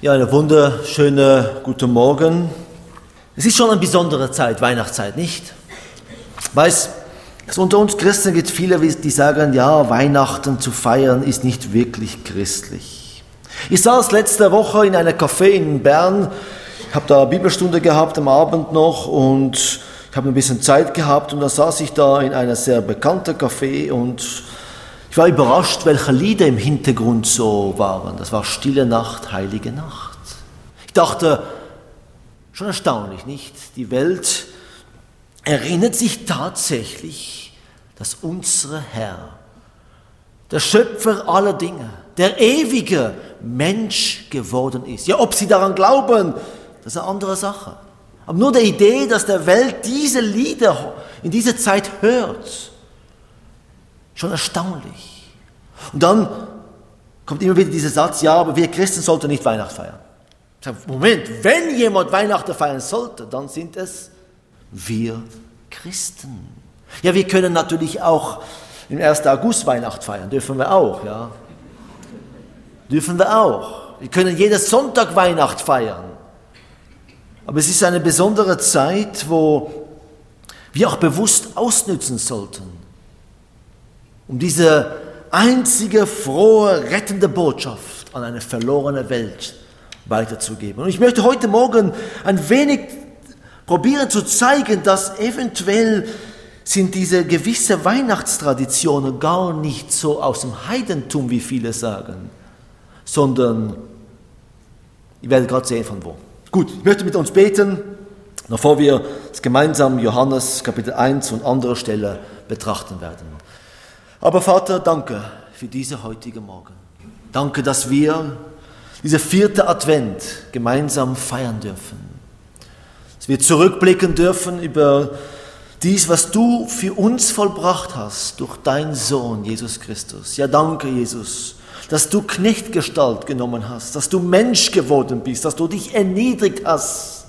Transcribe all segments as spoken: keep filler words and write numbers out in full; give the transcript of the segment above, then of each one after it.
Ja, eine wunderschöne guten Morgen. Es ist schon eine besondere Zeit, Weihnachtszeit, nicht? Weiß, es unter uns Christen gibt viele, die sagen, ja, Weihnachten zu feiern ist nicht wirklich christlich. Ich saß letzte Woche in einem Café in Bern, ich habe da Bibelstunde gehabt am Abend noch und ich habe ein bisschen Zeit gehabt und dann saß ich da in einem sehr bekannten Café und ich war überrascht, welche Lieder im Hintergrund so waren. Das war Stille Nacht, Heilige Nacht. Ich dachte, schon erstaunlich, nicht? Die Welt erinnert sich tatsächlich, dass unser Herr, der Schöpfer aller Dinge, der ewige Mensch geworden ist. Ja, ob sie daran glauben, das ist eine andere Sache. Aber nur die Idee, dass der Welt diese Lieder in dieser Zeit hört, schon erstaunlich. Und dann kommt immer wieder dieser Satz, ja, aber wir Christen sollten nicht Weihnachten feiern. Ich sage, Moment, wenn jemand Weihnachten feiern sollte, dann sind es wir Christen. Ja, wir können natürlich auch im ersten August Weihnachten feiern, dürfen wir auch, ja. Dürfen wir auch. Wir können jeden Sonntag Weihnacht feiern. Aber es ist eine besondere Zeit, wo wir auch bewusst ausnützen sollten, um diese einzige, frohe, rettende Botschaft an eine verlorene Welt weiterzugeben. Und ich möchte heute Morgen ein wenig probieren zu zeigen, dass eventuell sind diese gewisse Weihnachtstraditionen gar nicht so aus dem Heidentum, wie viele sagen, sondern, ihr werdet gerade sehen, von wo. Gut, ich möchte mit uns beten, bevor wir das gemeinsam Johannes Kapitel eins und andere Stelle betrachten werden. Aber Vater, danke für diese heutige Morgen. Danke, dass wir diese vierte Advent gemeinsam feiern dürfen. Dass wir zurückblicken dürfen über dies, was du für uns vollbracht hast durch deinen Sohn Jesus Christus. Ja, danke Jesus, dass du Knechtgestalt genommen hast, dass du Mensch geworden bist, dass du dich erniedrigt hast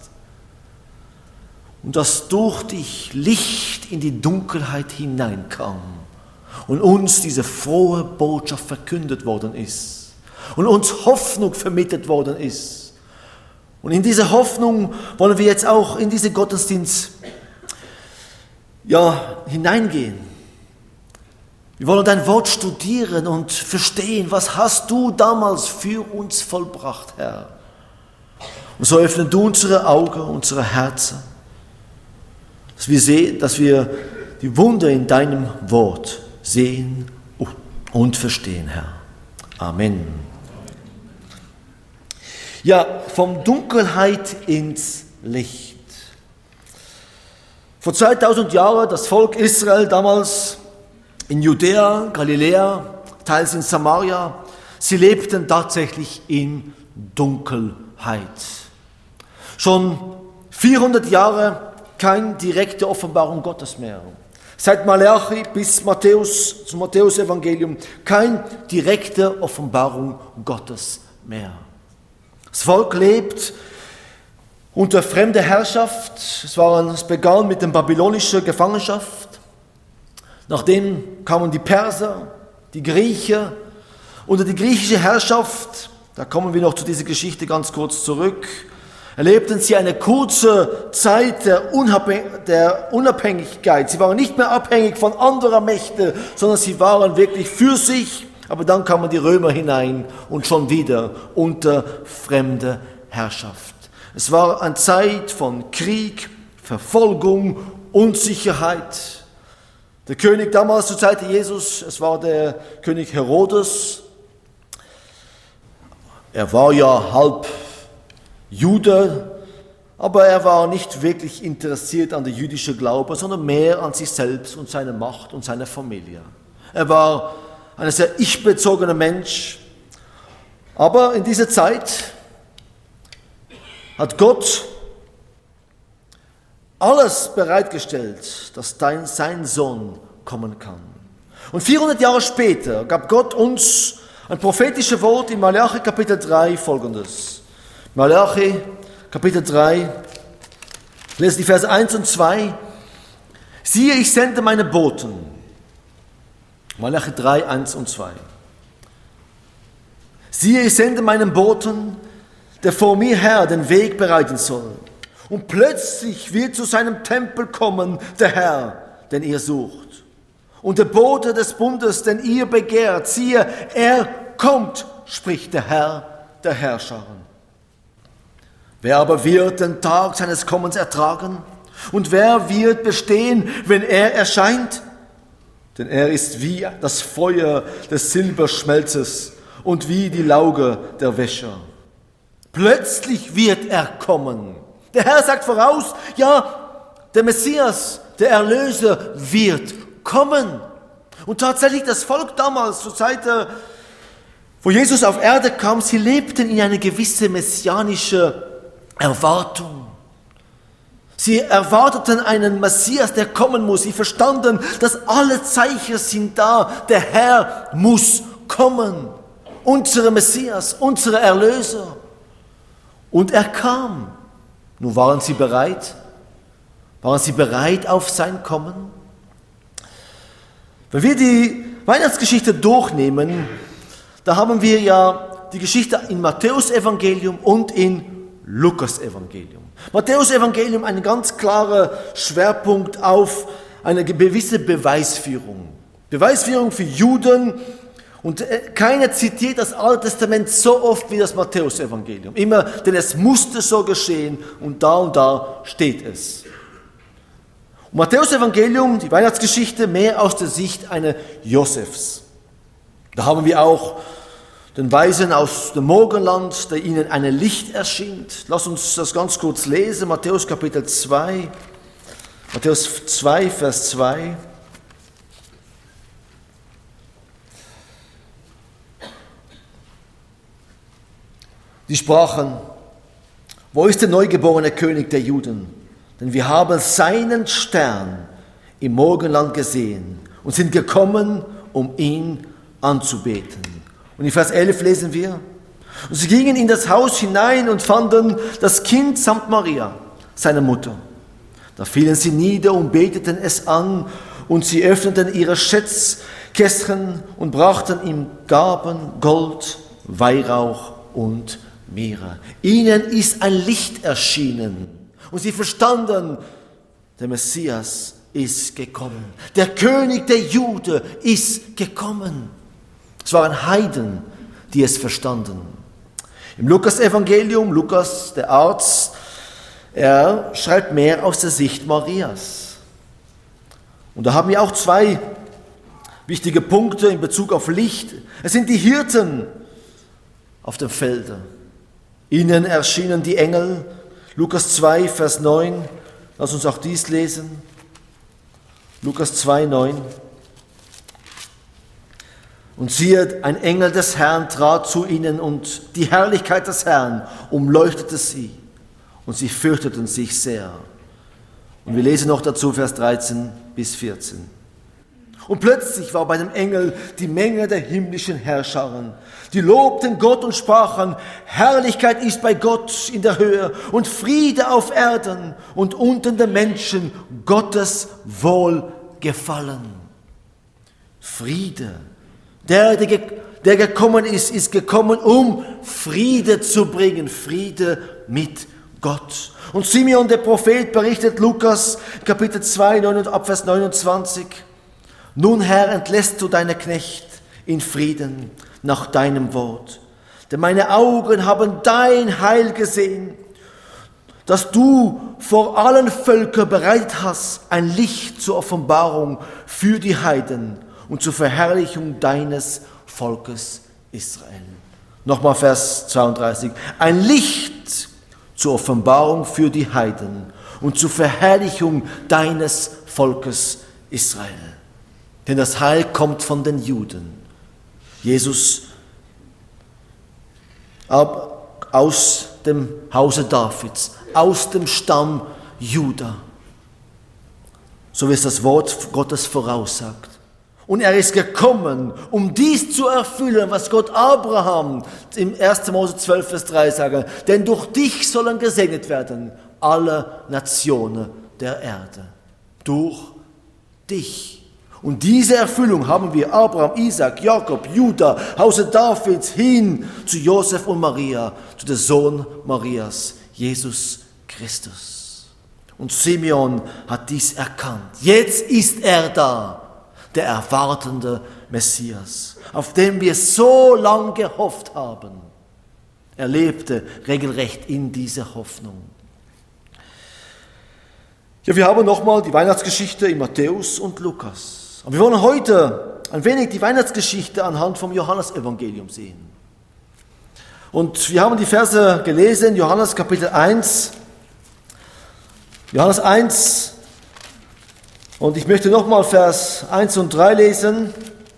und dass durch dich Licht in die Dunkelheit hineinkam. Und uns diese frohe Botschaft verkündet worden ist. Und uns Hoffnung vermittelt worden ist. Und in diese Hoffnung wollen wir jetzt auch in diese Gottesdienst ja, hineingehen. Wir wollen dein Wort studieren und verstehen, was hast du damals für uns vollbracht, Herr. Und so öffnen du unsere Augen, unsere Herzen, dass wir sehen, dass wir die Wunder in deinem Wort sehen und verstehen, Herr. Amen. Ja, vom Dunkelheit ins Licht. Vor zweitausend Jahren, das Volk Israel damals in Judäa, Galiläa, teils in Samaria, sie lebten tatsächlich in Dunkelheit. Schon vierhundert Jahre keine direkte Offenbarung Gottes mehr. Seit Malachi bis Matthäus, zum Matthäus-Evangelium, keine direkte Offenbarung Gottes mehr. Das Volk lebt unter fremder Herrschaft. Es, war, es begann mit der babylonischen Gefangenschaft. Nachdem kamen die Perser, die Griechen. Unter die griechische Herrschaft, da kommen wir noch zu dieser Geschichte ganz kurz zurück, erlebten sie eine kurze Zeit der, Unabhäng- der Unabhängigkeit. Sie waren nicht mehr abhängig von anderen Mächten, sondern sie waren wirklich für sich. Aber dann kamen die Römer hinein und schon wieder unter fremde Herrschaft. Es war eine Zeit von Krieg, Verfolgung, Unsicherheit. Der König damals zur Zeit Jesus, es war der König Herodes. Er war ja halb Jude, aber er war nicht wirklich interessiert an der jüdischen Glaube, sondern mehr an sich selbst und seine Macht und seine Familie. Er war ein sehr ich-bezogener Mensch, aber in dieser Zeit hat Gott alles bereitgestellt, dass dein, sein Sohn kommen kann. Und vierhundert Jahre später gab Gott uns ein prophetisches Wort in Malachi Kapitel drei folgendes. Malachi, Kapitel drei, lesen die Verse eins und zwei. Siehe, ich sende meine Boten. Malachi drei, eins und zwei. Siehe, ich sende meinen Boten, der vor mir her den Weg bereiten soll. Und plötzlich wird zu seinem Tempel kommen der Herr, den ihr sucht. Und der Bote des Bundes, den ihr begehrt, siehe, er kommt, spricht der Herr der Herrscharen. Wer aber wird den Tag seines Kommens ertragen? Und wer wird bestehen, wenn er erscheint? Denn er ist wie das Feuer des Silberschmelzes und wie die Lauge der Wäscher. Plötzlich wird er kommen. Der Herr sagt voraus, ja, der Messias, der Erlöser wird kommen. Und tatsächlich das Volk damals, zur Zeit, wo Jesus auf Erde kam, sie lebten in eine gewisse messianische Erwartung. Sie erwarteten einen Messias, der kommen muss. Sie verstanden, dass alle Zeichen sind da. Der Herr muss kommen. Unser Messias, unser Erlöser. Und er kam. Nun waren sie bereit? Waren sie bereit auf sein Kommen? Wenn wir die Weihnachtsgeschichte durchnehmen, da haben wir ja die Geschichte im Matthäus-Evangelium und in Lukas-Evangelium. Matthäus-Evangelium ein ganz klarer Schwerpunkt auf eine gewisse Beweisführung. Beweisführung für Juden. Und keiner zitiert das Alte Testament so oft wie das Matthäus-Evangelium. Immer, denn es musste so geschehen und da und da steht es. Und Matthäus-Evangelium, die Weihnachtsgeschichte, mehr aus der Sicht eines Josefs. Da haben wir auch den Weisen aus dem Morgenland, der ihnen ein Licht erschien. Lass uns das ganz kurz lesen, Matthäus Kapitel zwei, Matthäus zwei, Vers zwei. Die sprachen, wo ist der neugeborene König der Juden? Denn wir haben seinen Stern im Morgenland gesehen und sind gekommen, um ihn anzubeten. Und in Vers elf lesen wir, und sie gingen in das Haus hinein und fanden das Kind samt Maria, seine Mutter. Da fielen sie nieder und beteten es an, und sie öffneten ihre Schätzkästchen und brachten ihm Gaben, Gold, Weihrauch und Myrrhe. Ihnen ist ein Licht erschienen, und sie verstanden, der Messias ist gekommen. Der König der Juden ist gekommen. Es waren Heiden, die es verstanden. Im Lukas-Evangelium, Lukas, der Arzt, er schreibt mehr aus der Sicht Marias. Und da haben wir auch zwei wichtige Punkte in Bezug auf Licht. Es sind die Hirten auf dem Felde. Ihnen erschienen die Engel. Lukas zwei, Vers neun. Lass uns auch dies lesen. Lukas zwei, neun. Und siehe, ein Engel des Herrn trat zu ihnen, und die Herrlichkeit des Herrn umleuchtete sie, und sie fürchteten sich sehr. Und wir lesen noch dazu Vers dreizehn bis vierzehn. Und plötzlich war bei dem Engel die Menge der himmlischen Herrscharen. Die lobten Gott und sprachen, Herrlichkeit ist bei Gott in der Höhe und Friede auf Erden und unter den Menschen Gottes Wohlgefallen. Friede. Der, der, der gekommen ist, ist gekommen, um Friede zu bringen. Friede mit Gott. Und Simeon, der Prophet, berichtet Lukas, Kapitel zwei, Abvers neunundzwanzig. Nun, Herr, entlässt du deine Knecht in Frieden nach deinem Wort. Denn meine Augen haben dein Heil gesehen, dass du vor allen Völkern bereitet hast, ein Licht zur Offenbarung für die Heiden und zur Verherrlichung deines Volkes Israel. Nochmal Vers zweiunddreißig. Ein Licht zur Offenbarung für die Heiden und zur Verherrlichung deines Volkes Israel. Denn das Heil kommt von den Juden. Jesus ab, aus dem Hause Davids, aus dem Stamm Juda. So wie es das Wort Gottes voraussagt. Und er ist gekommen, um dies zu erfüllen, was Gott Abraham im ersten Mose zwölf, Vers drei sagt. Denn durch dich sollen gesegnet werden alle Nationen der Erde. Durch dich. Und diese Erfüllung haben wir Abraham, Isaac, Jakob, Judah, Hause Davids hin zu Josef und Maria, zu dem Sohn Marias, Jesus Christus. Und Simeon hat dies erkannt. Jetzt ist er da, der erwartende Messias, auf den wir so lange gehofft haben. Er lebte regelrecht in dieser Hoffnung. Ja, wir haben nochmal die Weihnachtsgeschichte in Matthäus und Lukas. Aber wir wollen heute ein wenig die Weihnachtsgeschichte anhand vom Johannesevangelium sehen. Und wir haben die Verse gelesen, Johannes Kapitel eins. Johannes eins. Und ich möchte nochmal Vers eins und drei lesen.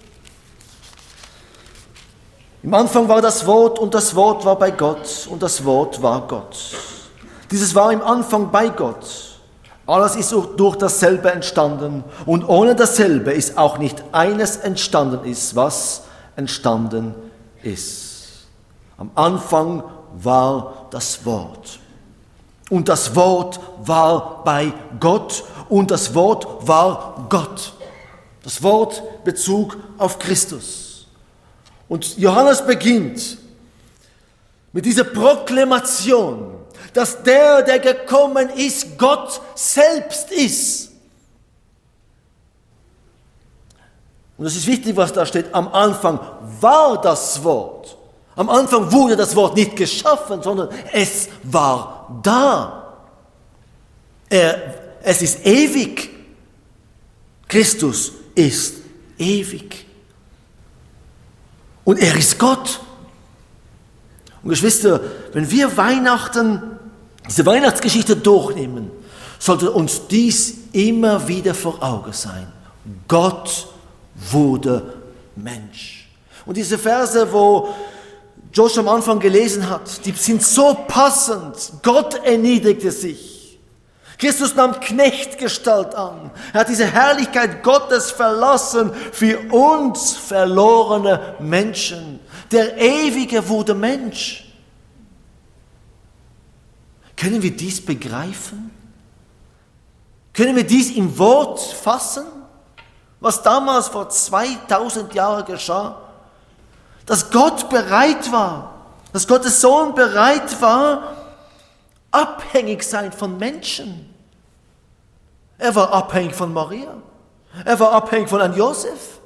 Im Anfang war das Wort und das Wort war bei Gott und das Wort war Gott. Dieses war im Anfang bei Gott. Alles ist durch dasselbe entstanden und ohne dasselbe ist auch nicht eines entstanden ist, was entstanden ist. Am Anfang war das Wort und das Wort war bei Gott und das Wort war Gott. Das Wort Bezug auf Christus. Und Johannes beginnt mit dieser Proklamation, dass der, der gekommen ist, Gott selbst ist. Und es ist wichtig, was da steht. Am Anfang war das Wort. Am Anfang wurde das Wort nicht geschaffen, sondern es war da. Er, es ist ewig. Christus ist ewig. Und er ist Gott. Und Geschwister, wenn wir Weihnachten, diese Weihnachtsgeschichte durchnehmen, sollte uns dies immer wieder vor Augen sein. Gott wurde Mensch. Und diese Verse, wo Josh am Anfang gelesen hat, die sind so passend. Gott erniedrigte sich. Christus nahm Knechtgestalt an. Er hat diese Herrlichkeit Gottes verlassen für uns verlorene Menschen. Der Ewige wurde Mensch. Können wir dies begreifen? Können wir dies im Wort fassen? Was damals vor zweitausend Jahren geschah? Dass Gott bereit war, dass Gottes Sohn bereit war, abhängig sein von Menschen. Er war abhängig von Maria. Er war abhängig von einem Josef.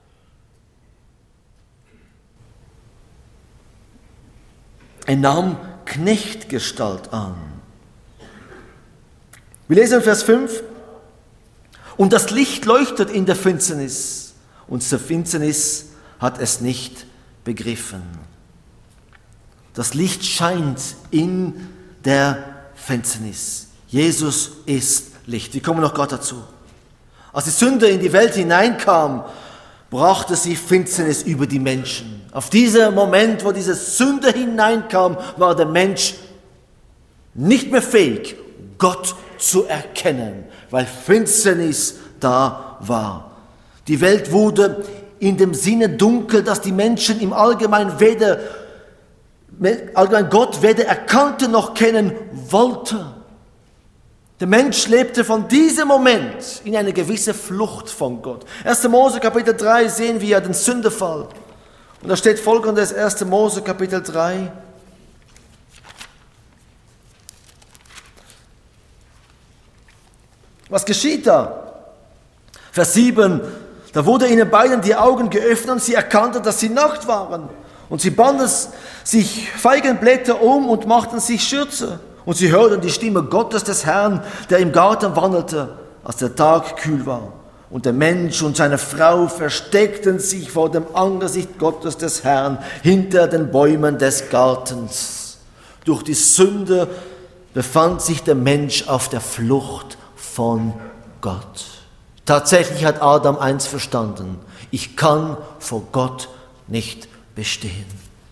Er nahm Knechtgestalt an. Wir lesen in Vers fünf. Und das Licht leuchtet in der Finsternis. Und zur Finsternis hat es nicht begriffen. Das Licht scheint in der Finsternis. Jesus ist Licht. Wir kommen noch gerade dazu. Als die Sünde in die Welt hineinkam, brachte sie Finsternis über die Menschen. Auf diesen Moment, wo diese Sünde hineinkam, war der Mensch nicht mehr fähig, Gott zu erkennen, weil Finsternis da war. Die Welt wurde in dem Sinne dunkel, dass die Menschen im Allgemeinen weder allgemein Gott weder erkannte noch kennen wollte. Der Mensch lebte von diesem Moment in eine gewisse Flucht von Gott. erster Mose Kapitel drei sehen wir den Sündefall. Und da steht folgendes, erster Mose Kapitel drei. Was geschieht da? Vers sieben. Da wurde ihnen beiden die Augen geöffnet und sie erkannten, dass sie nackt waren. Und sie banden sich Feigenblätter um und machten sich Schürze. Und sie hörten die Stimme Gottes des Herrn, der im Garten wandelte, als der Tag kühl war. Und der Mensch und seine Frau versteckten sich vor dem Angesicht Gottes des Herrn hinter den Bäumen des Gartens. Durch die Sünde befand sich der Mensch auf der Flucht von Gott. Tatsächlich hat Adam eins verstanden: Ich kann vor Gott nicht bestehen.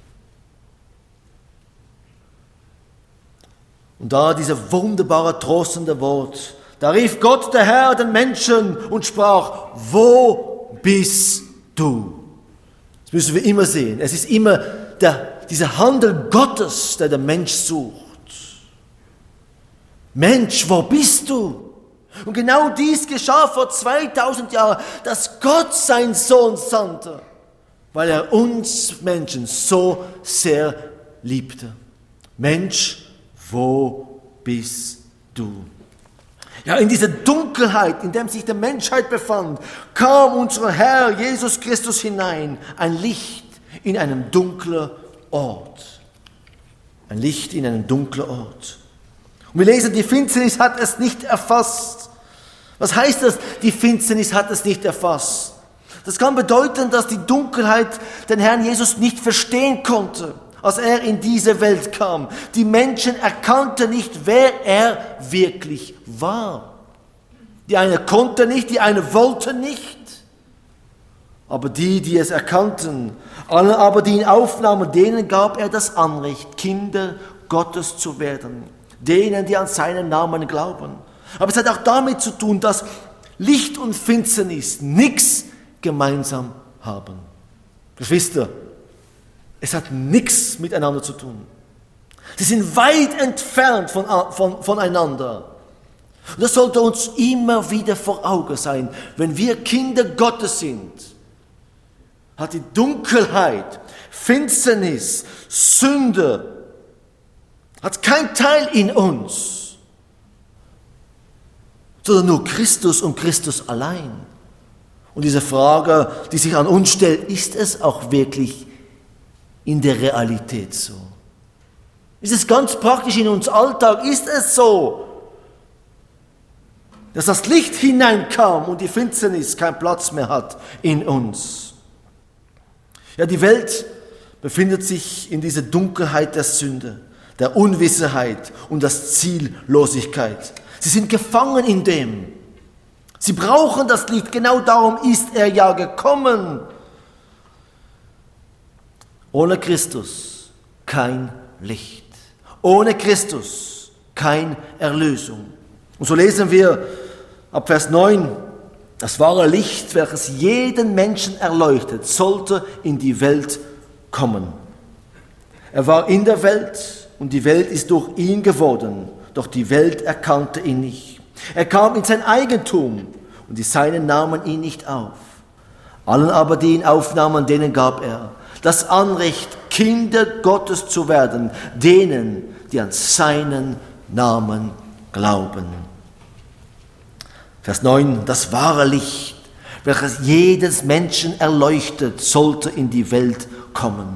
Und da dieser wunderbare, trostende Wort, da rief Gott, der Herr, den Menschen und sprach: Wo bist du? Das müssen wir immer sehen. Es ist immer der, dieser Handel Gottes, der den Mensch sucht. Mensch, wo bist du? Und genau dies geschah vor zweitausend Jahren, dass Gott seinen Sohn sandte, weil er uns Menschen so sehr liebte. Mensch, wo bist du? Ja, in diese Dunkelheit, in der sich die Menschheit befand, kam unser Herr Jesus Christus hinein, ein Licht in einem dunklen Ort. Ein Licht in einem dunklen Ort. Und wir lesen, die Finsternis hat es nicht erfasst. Was heißt das? Die Finsternis hat es nicht erfasst. Das kann bedeuten, dass die Dunkelheit den Herrn Jesus nicht verstehen konnte, als er in diese Welt kam. Die Menschen erkannten nicht, wer er wirklich war. Die eine konnte nicht, die eine wollte nicht. Aber die, die es erkannten, alle aber, die ihn aufnahmen, denen gab er das Anrecht, Kinder Gottes zu werden. Denen, die an seinen Namen glauben. Aber es hat auch damit zu tun, dass Licht und Finsternis nichts gemeinsam haben. Geschwister, es hat nichts miteinander zu tun. Sie sind weit entfernt von, von, voneinander. Und das sollte uns immer wieder vor Augen sein. Wenn wir Kinder Gottes sind, hat die Dunkelheit, Finsternis, Sünde, hat kein Teil in uns, sondern nur Christus und Christus allein. Und diese Frage, die sich an uns stellt, ist es auch wirklich in der Realität so? Ist es ganz praktisch in uns Alltag? Ist es so, dass das Licht hineinkam und die Finsternis keinen Platz mehr hat in uns? Ja, die Welt befindet sich in dieser Dunkelheit der Sünde, der Unwissenheit und der Ziellosigkeit. Sie sind gefangen in dem. Sie brauchen das Licht, genau darum ist er ja gekommen. Ohne Christus kein Licht. Ohne Christus keine Erlösung. Und so lesen wir ab Vers neun, das wahre Licht, welches jeden Menschen erleuchtet, sollte in die Welt kommen. Er war in der Welt und die Welt ist durch ihn geworden, doch die Welt erkannte ihn nicht. Er kam in sein Eigentum und die Seinen nahmen ihn nicht auf. Allen aber, die ihn aufnahmen, denen gab er das Anrecht, Kinder Gottes zu werden, denen, die an seinen Namen glauben. Vers neun, das wahre Licht, welches jedes Menschen erleuchtet, sollte in die Welt kommen.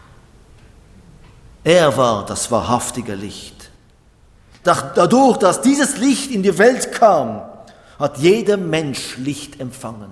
Er war das wahrhaftige Licht. Dadurch, dass dieses Licht in die Welt kam, hat jeder Mensch Licht empfangen.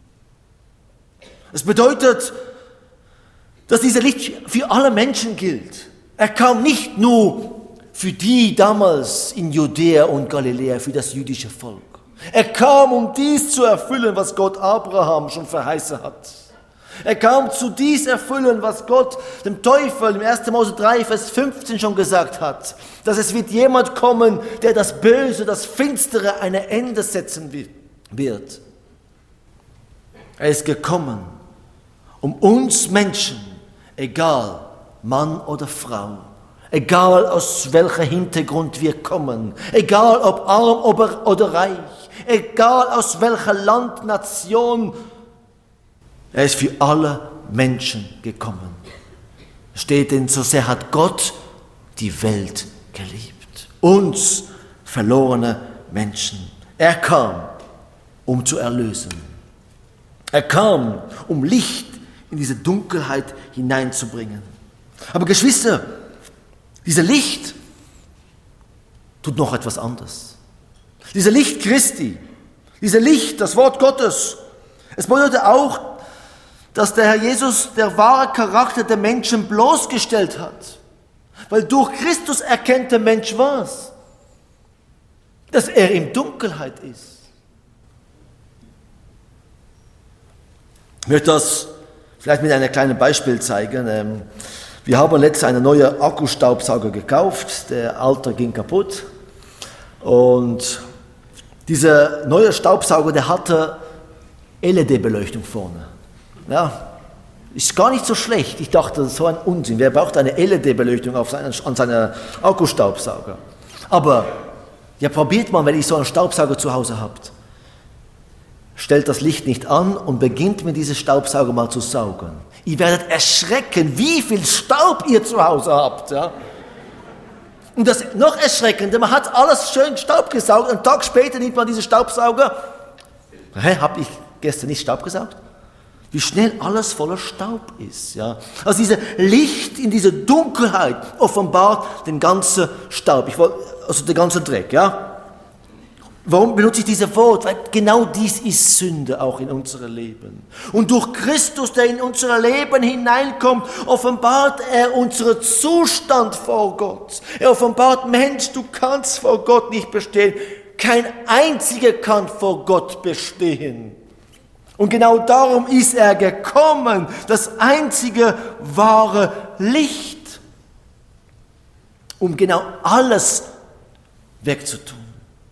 Es bedeutet, dass dieser Licht für alle Menschen gilt. Er kam nicht nur für die damals in Judäa und Galiläa, für das jüdische Volk. Er kam, um dies zu erfüllen, was Gott Abraham schon verheißen hat. Er kam zu dies erfüllen, was Gott dem Teufel im ersten Mose drei, Vers fünfzehn schon gesagt hat, dass es wird jemand kommen, der das Böse, das Finstere ein Ende setzen wird. Er ist gekommen, um uns Menschen, egal Mann oder Frau, egal aus welchem Hintergrund wir kommen, egal ob arm oder reich, egal aus welcher Land, Nation, er ist für alle Menschen gekommen. Steht denn, so sehr hat Gott die Welt geliebt. Uns, verlorene Menschen. Er kam, um zu erlösen. Er kam, um Licht in diese Dunkelheit hineinzubringen. Aber Geschwister, dieses Licht tut noch etwas anderes. Dieses Licht Christi, dieses Licht, das Wort Gottes, es bedeutet auch, dass der Herr Jesus der wahre Charakter der Menschen bloßgestellt hat. Weil durch Christus erkennt der Mensch was? Dass er in Dunkelheit ist. Ich möchte das vielleicht mit einem kleinen Beispiel zeigen. Wir haben letztens einen neuen Akkustaubsauger gekauft. Der alte ging kaputt. Und dieser neue Staubsauger, der hatte L E D-Beleuchtung vorne. Ja, ist gar nicht so schlecht. Ich dachte, das ist so ein Unsinn. Wer braucht eine L E D-Beleuchtung auf seinen, an seinem Akkustaubsauger? Aber Ja, probiert mal, wenn ihr so einen Staubsauger zu Hause habt. Stellt das Licht nicht an und beginnt mit diesem Staubsauger mal zu saugen. Ihr werdet erschrecken, wie viel Staub ihr zu Hause habt. Ja? Und das noch erschreckender, man hat alles schön Staub gesaugt, einen Tag später nimmt man diesen Staubsauger. Hä, habe ich gestern nicht Staub gesaugt? Wie schnell alles voller Staub ist. Ja? Also dieses Licht in dieser Dunkelheit offenbart den ganzen Staub, ich wollt, also den ganzen Dreck. Ja? Warum benutze ich dieses Wort? Weil genau dies ist Sünde auch in unserem Leben. Und durch Christus, der in unser Leben hineinkommt, offenbart er unseren Zustand vor Gott. Er offenbart, Mensch, du kannst vor Gott nicht bestehen. Kein einziger kann vor Gott bestehen. Und genau darum ist er gekommen, das einzige wahre Licht, um genau alles wegzutun.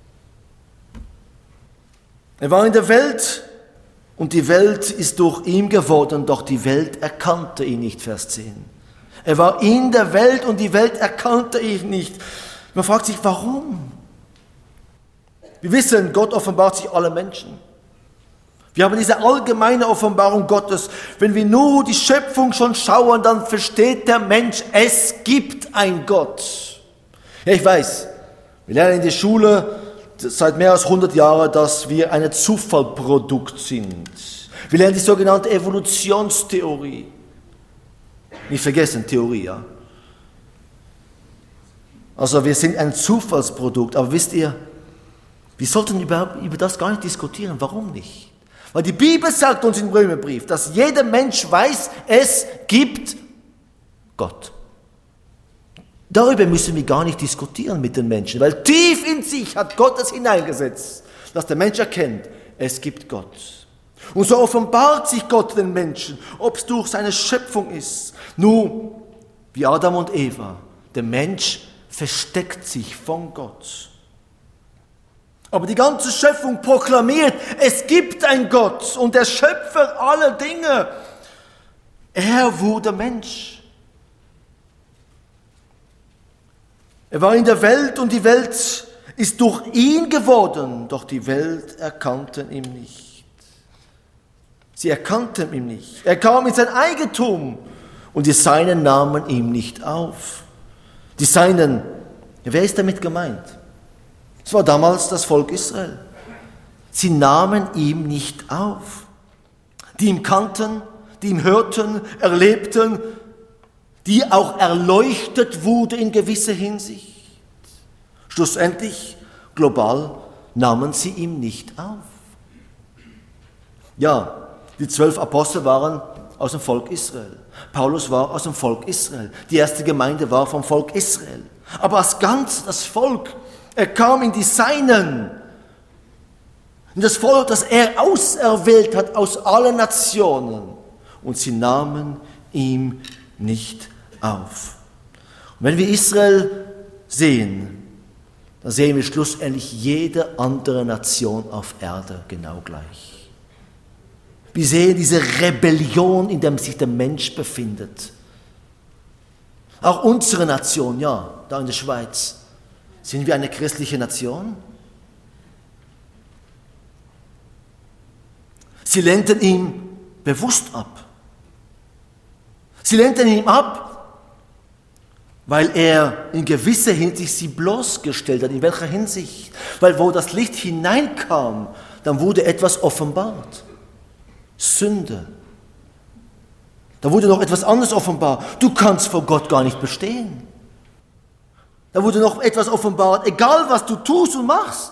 Er war in der Welt und die Welt ist durch ihn geworden, doch die Welt erkannte ihn nicht, Vers zehn. Er war in der Welt und die Welt erkannte ihn nicht. Man fragt sich, warum? Wir wissen, Gott offenbart sich allen Menschen. Wir haben diese allgemeine Offenbarung Gottes. Wenn wir nur die Schöpfung schon schauen, dann versteht der Mensch, es gibt einen Gott. Ja, ich weiß, wir lernen in der Schule seit mehr als hundert Jahren, dass wir ein Zufallprodukt sind. Wir lernen die sogenannte Evolutionstheorie. Nicht vergessen, Theorie, ja. Also wir sind ein Zufallsprodukt, aber wisst ihr, wir sollten über, über das gar nicht diskutieren. Warum nicht? Weil die Bibel sagt uns im Römerbrief, dass jeder Mensch weiß, es gibt Gott. Darüber müssen wir gar nicht diskutieren mit den Menschen, weil tief in sich hat Gott es hineingesetzt, dass der Mensch erkennt, es gibt Gott. Und so offenbart sich Gott den Menschen, ob es durch seine Schöpfung ist. Nur, wie Adam und Eva, der Mensch versteckt sich von Gott. Aber die ganze Schöpfung proklamiert, es gibt einen Gott und der Schöpfer aller Dinge. Er wurde Mensch. Er war in der Welt und die Welt ist durch ihn geworden, doch die Welt erkannte ihn nicht. Sie erkannten ihn nicht. Er kam in sein Eigentum und die Seinen nahmen ihm nicht auf. Die Seinen, wer ist damit gemeint? Es war damals das Volk Israel. Sie nahmen ihm nicht auf. Die ihn kannten, die ihn hörten, erlebten, die auch erleuchtet wurde in gewisser Hinsicht. Schlussendlich, global, nahmen sie ihm nicht auf. Ja, die zwölf Apostel waren aus dem Volk Israel. Paulus war aus dem Volk Israel. Die erste Gemeinde war vom Volk Israel. Aber als ganz das Volk, er kam in die Seinen. In das Volk, das er auserwählt hat aus allen Nationen. Und sie nahmen ihm nicht auf. auf. Und wenn wir Israel sehen, dann sehen wir schlussendlich jede andere Nation auf Erde genau gleich. Wir sehen diese Rebellion, in der sich der Mensch befindet. Auch unsere Nation, ja, da in der Schweiz, sind wir eine christliche Nation? Sie lehnten ihn bewusst ab. Sie lehnten ihn ab, weil er in gewisser Hinsicht sie bloßgestellt hat. In welcher Hinsicht? Weil wo das Licht hineinkam, dann wurde etwas offenbart. Sünde. Da wurde noch etwas anderes offenbart. Du kannst vor Gott gar nicht bestehen. Da wurde noch etwas offenbart, egal was du tust und machst.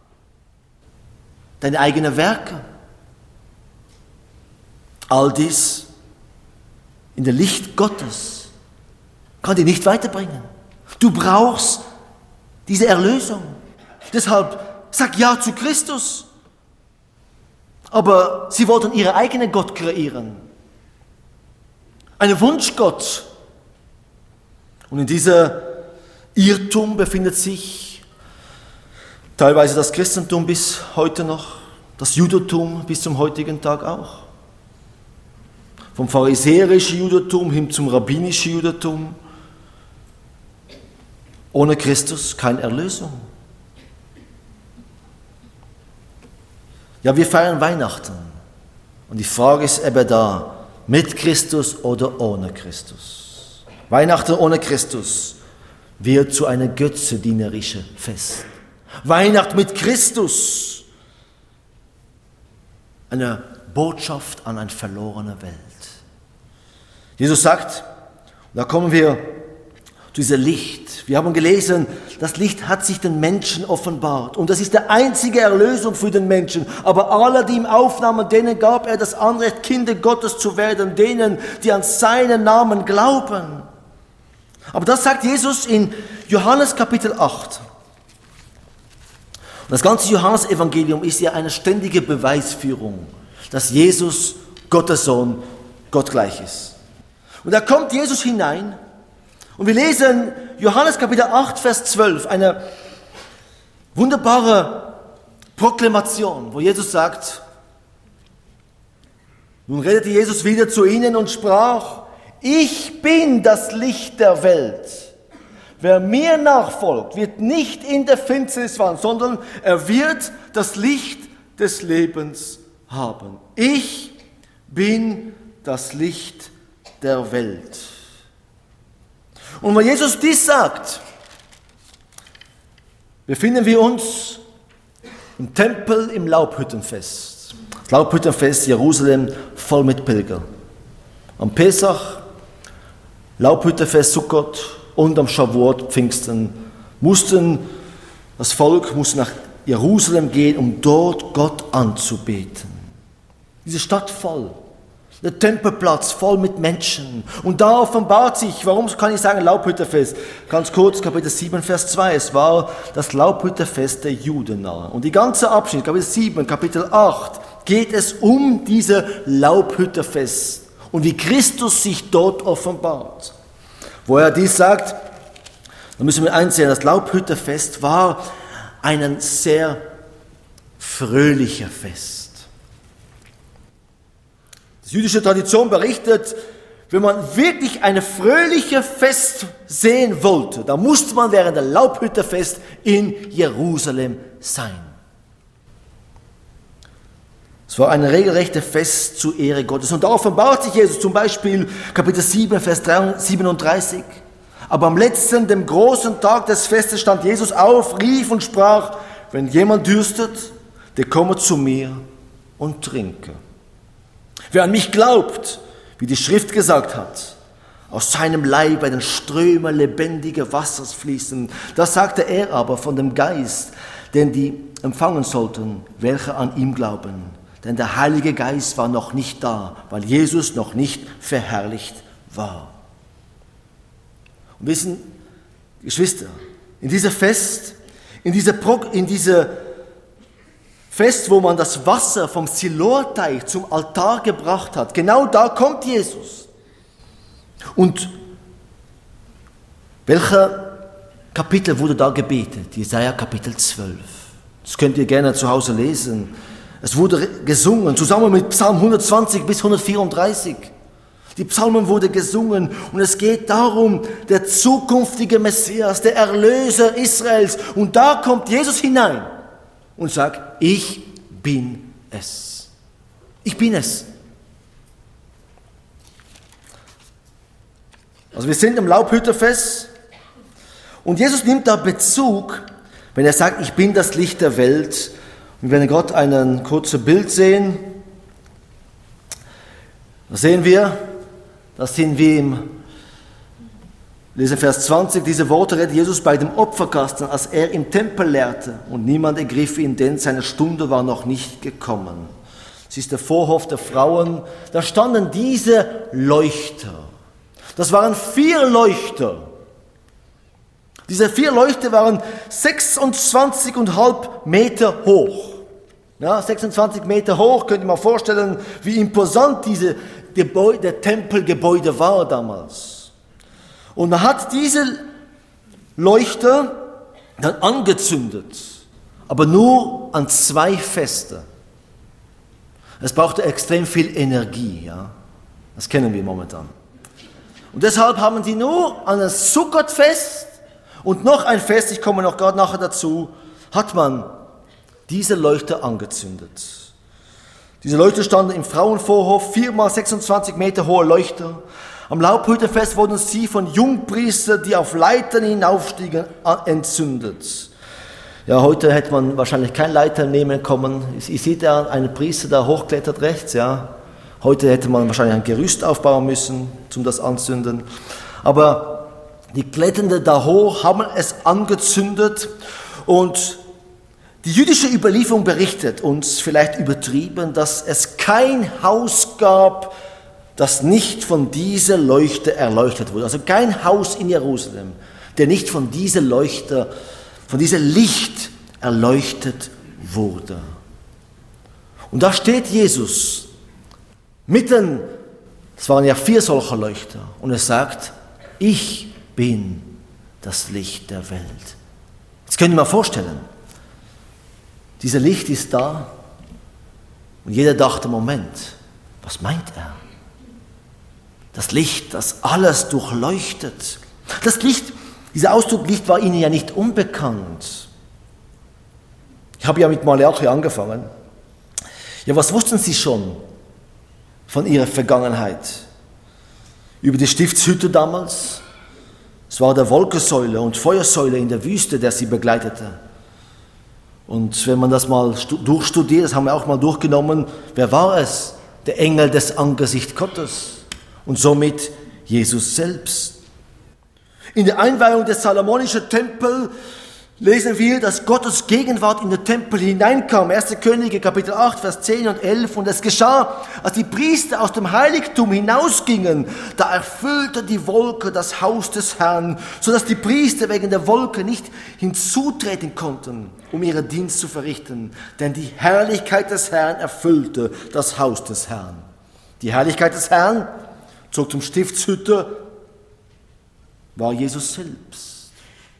Deine eigenen Werke. All dies in der Licht Gottes kann dich nicht weiterbringen. Du brauchst diese Erlösung. Deshalb sag Ja zu Christus. Aber sie wollten ihren eigenen Gott kreieren. Einen Wunschgott. Und in dieser Irrtum befindet sich teilweise das Christentum bis heute noch, das Judentum bis zum heutigen Tag auch. Vom pharisäerischen Judentum hin zum rabbinischen Judentum. Ohne Christus keine Erlösung. Ja, wir feiern Weihnachten. Und die Frage ist eben da, mit Christus oder ohne Christus? Weihnachten ohne Christus wird zu einer götzendienerischen Fest. Weihnachten mit Christus, eine Botschaft an eine verlorene Welt. Jesus sagt, da kommen wir zu diesem Licht. Wir haben gelesen, das Licht hat sich den Menschen offenbart. Und das ist die einzige Erlösung für den Menschen. Aber alle, die ihm aufnahmen, denen gab er das Anrecht, Kinder Gottes zu werden, denen, die an seinen Namen glauben. Aber das sagt Jesus in Johannes Kapitel acht. Und das ganze Johannesevangelium ist ja eine ständige Beweisführung, dass Jesus, Gottes Sohn, Gott gleich ist. Und da kommt Jesus hinein und wir lesen Johannes Kapitel acht, Vers zwölf, eine wunderbare Proklamation, wo Jesus sagt, nun redete Jesus wieder zu ihnen und sprach, ich bin das Licht der Welt. Wer mir nachfolgt, wird nicht in der Finsternis wandeln, sondern er wird das Licht des Lebens haben. Ich bin das Licht der Welt. Und wenn Jesus dies sagt, befinden wir uns im Tempel im Laubhüttenfest. Das Laubhüttenfest Jerusalem voll mit Pilgern. Am Pesach, Laubhüttenfest Sukkot und am Shavuot Pfingsten mussten das Volk musste nach Jerusalem gehen, um dort Gott anzubeten. Diese Stadt voll. Der Tempelplatz voll mit Menschen. Und da offenbart sich, warum kann ich sagen Laubhüttenfest? Ganz kurz, Kapitel sieben, Vers zwei. Es war das Laubhüttenfest der Juden nahe. Und die ganze Abschnitt, Kapitel sieben, Kapitel acht, geht es um diese Laubhüttenfest und wie Christus sich dort offenbart. Wo er dies sagt, da müssen wir einsehen, das Laubhüttenfest war ein sehr fröhlicher Fest. Die jüdische Tradition berichtet, wenn man wirklich eine fröhliche Fest sehen wollte, dann musste man während der Laubhüttenfest in Jerusalem sein. Es war ein regelrechtes Fest zur Ehre Gottes. Und da offenbart sich Jesus zum Beispiel Kapitel sieben, Vers siebenunddreißig. Aber am letzten, dem großen Tag des Festes stand Jesus auf, rief und sprach, wenn jemand dürstet, der komme zu mir und trinke. Wer an mich glaubt, wie die Schrift gesagt hat, aus seinem Leib werden Ströme lebendigen Wassers fließen. Das sagte er aber von dem Geist, den die empfangen sollten, welche an ihm glauben. Denn der Heilige Geist war noch nicht da, weil Jesus noch nicht verherrlicht war. Und wissen, Geschwister, in diesem Fest, in dieser Pro, in diese Fest, wo man das Wasser vom Siloa-Teich zum Altar gebracht hat, genau da kommt Jesus. Und welcher Kapitel wurde da gebetet? Jesaja Kapitel zwölf. Das könnt ihr gerne zu Hause lesen. Es wurde gesungen, zusammen mit Psalm hundertzwanzig bis hundertvierunddreißig. Die Psalmen wurden gesungen und es geht darum, der zukünftige Messias, der Erlöser Israels. Und da kommt Jesus hinein und sagt, ich bin es. Ich bin es. Also wir sind im Laubhüttenfest und Jesus nimmt da Bezug, wenn er sagt, ich bin das Licht der Welt. Und wenn wir gerade ein kurzes Bild sehen, da sehen wir, das sind wir im Lesen Vers zwanzig, diese Worte redet Jesus bei dem Opferkasten, als er im Tempel lehrte. Und niemand ergriff ihn, denn seine Stunde war noch nicht gekommen. Es ist der Vorhof der Frauen. Da standen diese Leuchter. Das waren vier Leuchter. Diese vier Leuchter waren sechsundzwanzig Komma fünf Meter hoch. Ja, sechsundzwanzig Meter hoch, könnt ihr mal vorstellen, wie imposant diese Gebäude, der Tempelgebäude war damals. Und man hat diese Leuchter dann angezündet, aber nur an zwei Feste. Es brauchte extrem viel Energie, ja. Das kennen wir momentan. Und deshalb haben die nur an das Sukkot-Fest und noch ein Fest, ich komme noch gerade nachher dazu, hat man diese Leuchter angezündet. Diese Leuchter standen im Frauenvorhof, viermal sechsundzwanzig Meter hohe Leuchter. Am Laubhüttenfest wurden sie von Jungpriestern, die auf Leitern hinaufstiegen, entzündet. Ja, heute hätte man wahrscheinlich kein Leiter nehmen kommen. Ihr seht ja, einen Priester, der hochklettert rechts, ja. Heute hätte man wahrscheinlich ein Gerüst aufbauen müssen, um das anzünden. Aber die Kletternden da hoch haben es angezündet. Und die jüdische Überlieferung berichtet uns, vielleicht übertrieben, dass es kein Haus gab, das nicht von dieser Leuchte erleuchtet wurde. Also kein Haus in Jerusalem, der nicht von dieser Leuchte, von diesem Licht erleuchtet wurde. Und da steht Jesus mitten, es waren ja vier solcher Leuchter, und er sagt, ich bin das Licht der Welt. Jetzt könnt ihr mal vorstellen, dieser Licht ist da und jeder dachte, Moment, was meint er? Das Licht, das alles durchleuchtet. Das Licht, dieser Ausdruck Licht war ihnen ja nicht unbekannt. Ich habe ja mit Malachi angefangen. Ja, was wussten sie schon von ihrer Vergangenheit? Über die Stiftshütte damals? Es war der Wolkensäule und Feuersäule in der Wüste, der sie begleitete. Und wenn man das mal durchstudiert, das haben wir auch mal durchgenommen, wer war es? Der Engel des Angesichts Gottes. Und somit Jesus selbst. In der Einweihung des Salomonischen Tempels lesen wir, dass Gottes Gegenwart in den Tempel hineinkam. erster Könige, Kapitel acht, Vers zehn und elf. Und es geschah, als die Priester aus dem Heiligtum hinausgingen, da erfüllte die Wolke das Haus des Herrn, sodass die Priester wegen der Wolke nicht hinzutreten konnten, um ihren Dienst zu verrichten. Denn die Herrlichkeit des Herrn erfüllte das Haus des Herrn. Die Herrlichkeit des Herrn zog zum Stiftshütte, war Jesus selbst.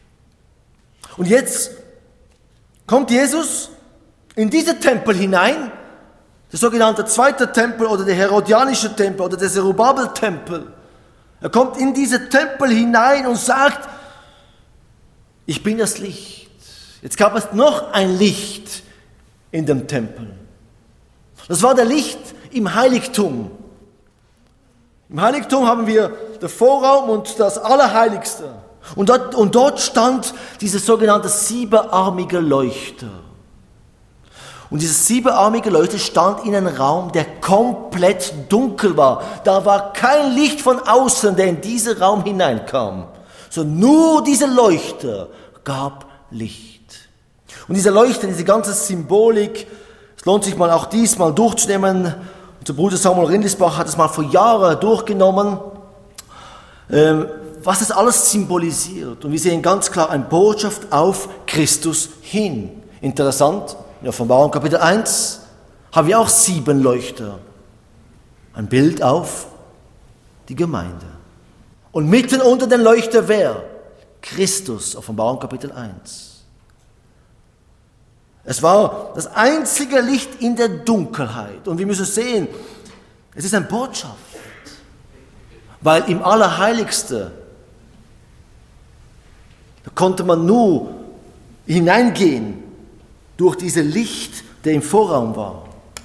Und jetzt kommt Jesus in diesen Tempel hinein, der sogenannte zweite Tempel oder der Herodianische Tempel oder der Zerubabel-Tempel. Er kommt in diesen Tempel hinein und sagt, ich bin das Licht. Jetzt gab es noch ein Licht in dem Tempel. Das war der Licht im Heiligtum. Im Heiligtum haben wir den Vorraum und das Allerheiligste. Und dort, und dort stand diese sogenannte siebenarmige Leuchter. Und diese siebenarmige Leuchter stand in einem Raum, der komplett dunkel war. Da war kein Licht von außen, der in diesen Raum hineinkam. Sondern nur diese Leuchter gab Licht. Und diese Leuchter, diese ganze Symbolik, es lohnt sich mal auch dies mal durchzunehmen. Unser Bruder Samuel Rindlisbach hat es mal vor Jahren durchgenommen, ähm, was das alles symbolisiert. Und wir sehen ganz klar eine Botschaft auf Christus hin. Interessant, in Offenbarung Kapitel eins haben wir auch sieben Leuchter. Ein Bild auf die Gemeinde. Und mitten unter den Leuchtern wer? Christus, Offenbarung Kapitel eins. Es war das einzige Licht in der Dunkelheit. Und wir müssen sehen, es ist eine Botschaft. Weil im Allerheiligsten, da konnte man nur hineingehen durch dieses Licht, der im Vorraum war.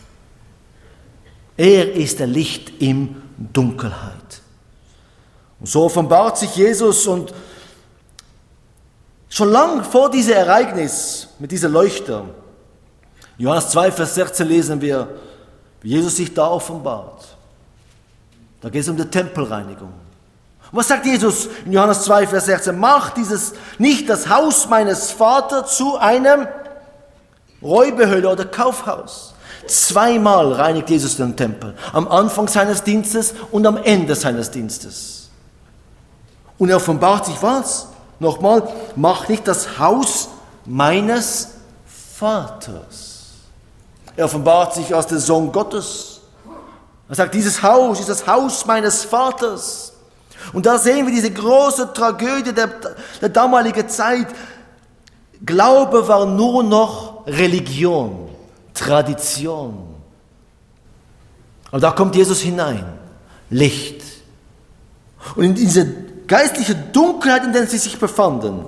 Er ist der Licht in Dunkelheit. Und so offenbart sich Jesus und schon lang vor diesem Ereignis mit dieser Leuchter, Johannes zwei, Vers sechzehn lesen wir, wie Jesus sich da offenbart. Da geht es um die Tempelreinigung. Und was sagt Jesus in Johannes zwei, Vers sechzehn? Macht dieses nicht das Haus meines Vaters zu einem Räuberhöhle oder Kaufhaus. Zweimal reinigt Jesus den Tempel. Am Anfang seines Dienstes und am Ende seines Dienstes. Und er offenbart sich was? Nochmal, mach nicht das Haus meines Vaters. Er offenbart sich als der Sohn Gottes. Er sagt, dieses Haus ist das Haus meines Vaters. Und da sehen wir diese große Tragödie der, der damaligen Zeit. Glaube war nur noch Religion, Tradition. Und da kommt Jesus hinein, Licht. Und in diese geistliche Dunkelheit, in der sie sich befanden,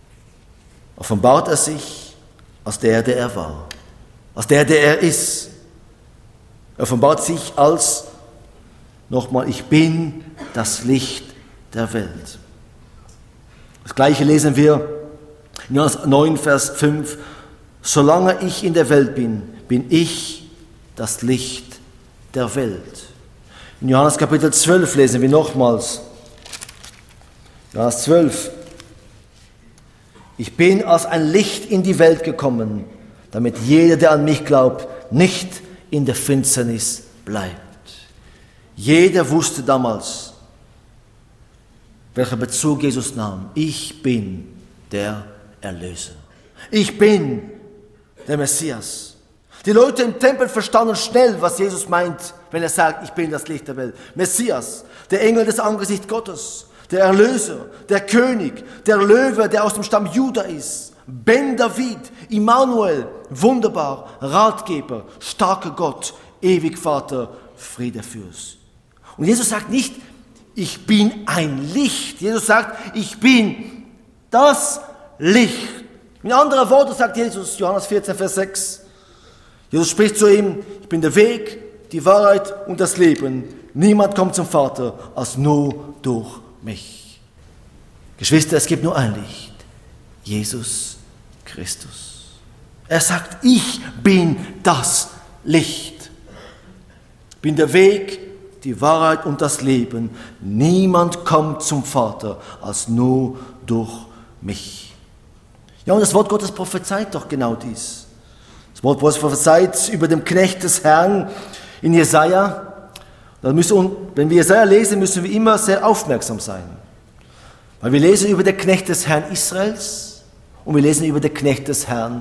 offenbart er sich als der, der er war, als der, der er ist. Er offenbart sich als, nochmal, ich bin das Licht der Welt. Das Gleiche lesen wir in Johannes neun, Vers fünf. Solange ich in der Welt bin, bin ich das Licht der Welt. In Johannes Kapitel zwölf lesen wir nochmals. Johannes zwölf. Ich bin als ein Licht in die Welt gekommen, damit jeder, der an mich glaubt, nicht in der Finsternis bleibt. Jeder wusste damals, welcher Bezug Jesus nahm. Ich bin der Erlöser. Ich bin der Messias. Die Leute im Tempel verstanden schnell, was Jesus meint, wenn er sagt, ich bin das Licht der Welt. Messias, der Engel des Angesichts Gottes, der Erlöser, der König, der Löwe, der aus dem Stamm Juda ist, Ben David, Immanuel, wunderbar, Ratgeber, starker Gott, ewig Vater, Friedefürst. Und Jesus sagt nicht, ich bin ein Licht. Jesus sagt, ich bin das Licht. In anderen Worten sagt Jesus, Johannes vierzehn, Vers sechs, Jesus spricht zu ihm, ich bin der Weg, die Wahrheit und das Leben. Niemand kommt zum Vater, als nur durch mich. Geschwister, es gibt nur ein Licht, Jesus Christus. Er sagt, ich bin das Licht. Ich bin der Weg, die Wahrheit und das Leben. Niemand kommt zum Vater, als nur durch mich. Ja, und das Wort Gottes prophezeit doch genau dies. Das Wort Gottes prophezeit über dem Knecht des Herrn in Jesaja. Da müssen, wenn wir Jesaja lesen, müssen wir immer sehr aufmerksam sein. Weil wir lesen über den Knecht des Herrn Israels und wir lesen über den Knecht des Herrn,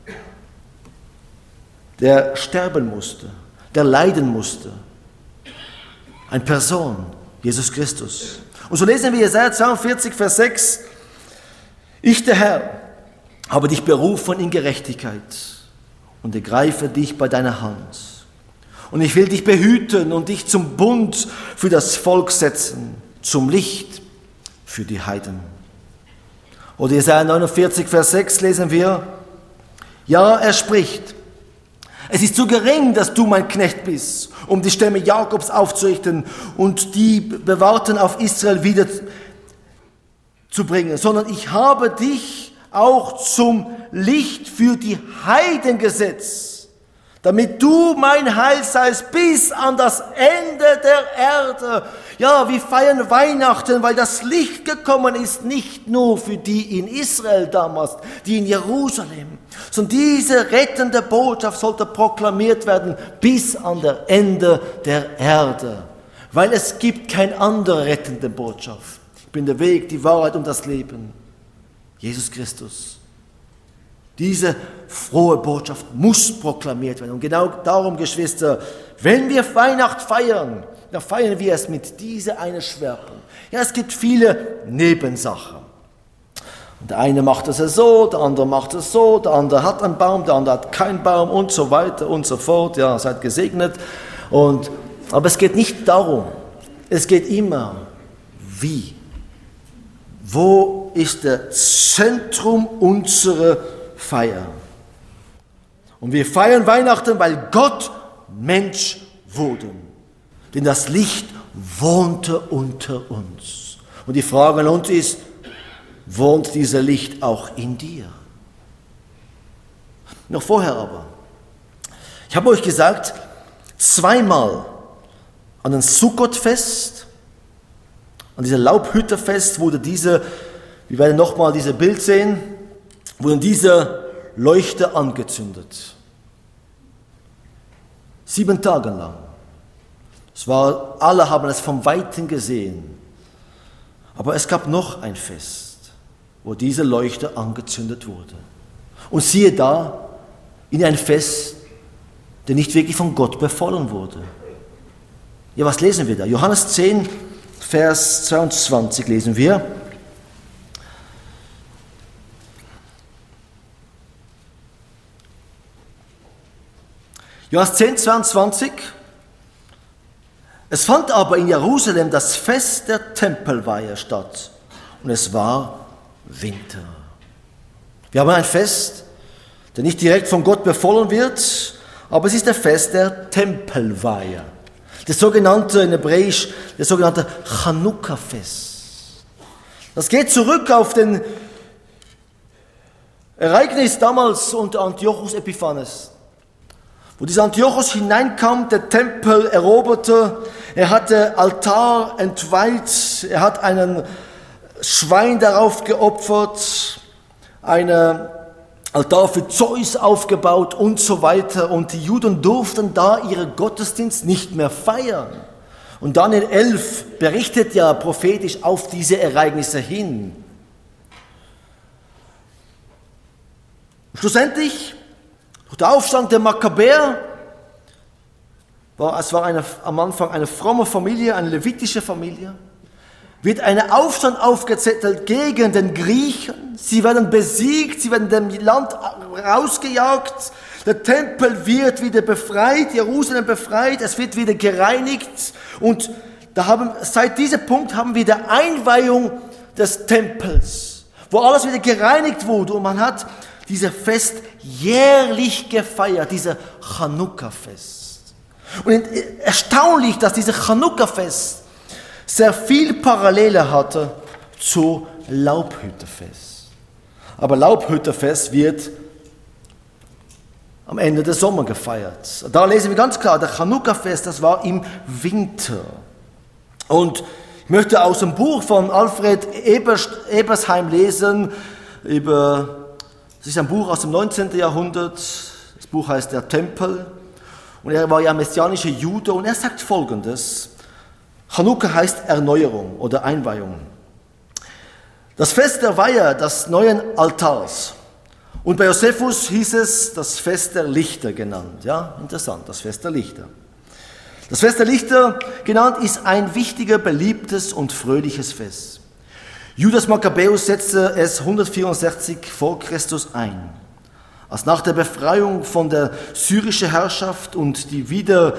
der sterben musste, der leiden musste. Eine Person, Jesus Christus. Und so lesen wir Jesaja zweiundvierzig, Vers sechs. Ich, der Herr, habe dich berufen in Gerechtigkeit und ergreife dich bei deiner Hand. Und ich will dich behüten und dich zum Bund für das Volk setzen, zum Licht für die Heiden. Oder Jesaja neunundvierzig, Vers sechs lesen wir, ja, er spricht, es ist zu gering, dass du mein Knecht bist, um die Stämme Jakobs aufzurichten und die Bewahrten auf Israel wieder zu bringen, sondern ich habe dich auch zum Licht für die Heiden gesetzt, damit du mein Heil seist bis an das Ende der Erde. Ja, wir feiern Weihnachten, weil das Licht gekommen ist, nicht nur für die in Israel damals, die in Jerusalem, sondern diese rettende Botschaft sollte proklamiert werden bis an das Ende der Erde, weil es gibt keine andere rettende Botschaft. Ich bin der Weg, die Wahrheit und das Leben. Jesus Christus. Diese frohe Botschaft muss proklamiert werden. Und genau darum, Geschwister, wenn wir Weihnacht feiern, dann feiern wir es mit dieser einen Schwerpunkt. Ja, es gibt viele Nebensachen. Und der eine macht es so, der andere macht es so, der andere hat einen Baum, der andere hat keinen Baum und so weiter und so fort. Ja, seid gesegnet. Und, aber es geht nicht darum. Es geht immer, wie. Wo ist das Zentrum unserer Feier? Und wir feiern Weihnachten, weil Gott Mensch wurde. Denn das Licht wohnte unter uns. Und die Frage an uns ist, wohnt dieser Licht auch in dir? Noch vorher aber. Ich habe euch gesagt, zweimal an dem Sukkot-Fest, an diesem Laubhütterfest wurde diese, wir werden nochmal dieses Bild sehen, wurden diese Leuchter angezündet. Sieben Tage lang. Es war, alle haben es von Weitem gesehen. Aber es gab noch ein Fest, wo diese Leuchter angezündet wurde. Und siehe da, in ein Fest, der nicht wirklich von Gott befohlen wurde. Ja, was lesen wir da? Johannes zehn, Vers zweiundzwanzig lesen wir. Johannes zehn, zweiundzwanzig. Es fand aber in Jerusalem das Fest der Tempelweihe statt und es war Winter. Wir haben ein Fest, der nicht direkt von Gott befohlen wird, Aber es ist der Fest der Tempelweihe. Das sogenannte, in Hebräisch, das sogenannte Chanukka-Fest. Das geht zurück auf den Ereignis damals unter Antiochus Epiphanes, wo dieser Antiochus hineinkam, der Tempel eroberte, er hatte Altar entweiht, er hat einen Schwein darauf geopfert, einen Altar für Zeus aufgebaut und so weiter. Und die Juden durften da ihren Gottesdienst nicht mehr feiern. Und Daniel elf berichtet ja prophetisch auf diese Ereignisse hin. Schlussendlich, durch den Aufstand der Makkabäer, war, es war eine, am Anfang eine fromme Familie, eine levitische Familie, wird ein Aufstand aufgezettelt gegen den Griechen. Sie werden besiegt, sie werden dem Land rausgejagt. Der Tempel wird wieder befreit, Jerusalem befreit, es wird wieder gereinigt. Und da haben, seit diesem Punkt haben wir die Einweihung des Tempels, wo alles wieder gereinigt wurde. Und man hat dieses Fest jährlich gefeiert, dieses Chanukka-Fest. Und erstaunlich, dass dieses Chanukka-Fest sehr viel Parallele hatte zu Laubhüttenfest. Aber Laubhüttenfest wird am Ende des Sommers gefeiert. Da lesen wir ganz klar, der Chanukka-Fest, das war im Winter. Und ich möchte aus dem Buch von Alfred Ebersheim lesen, über, das ist ein Buch aus dem neunzehnten Jahrhundert, das Buch heißt Der Tempel. Und er war ja messianischer Jude und er sagt Folgendes: Chanukka heißt Erneuerung oder Einweihung. Das Fest der Weihe des neuen Altars. Und bei Josephus hieß es das Fest der Lichter genannt. Ja, interessant, das Fest der Lichter. Das Fest der Lichter genannt ist ein wichtiger, beliebtes und fröhliches Fest. Judas Makkabäus setzte es hundertvierundsechzig vor Christus ein, als nach der Befreiung von der syrischen Herrschaft und die Wieder,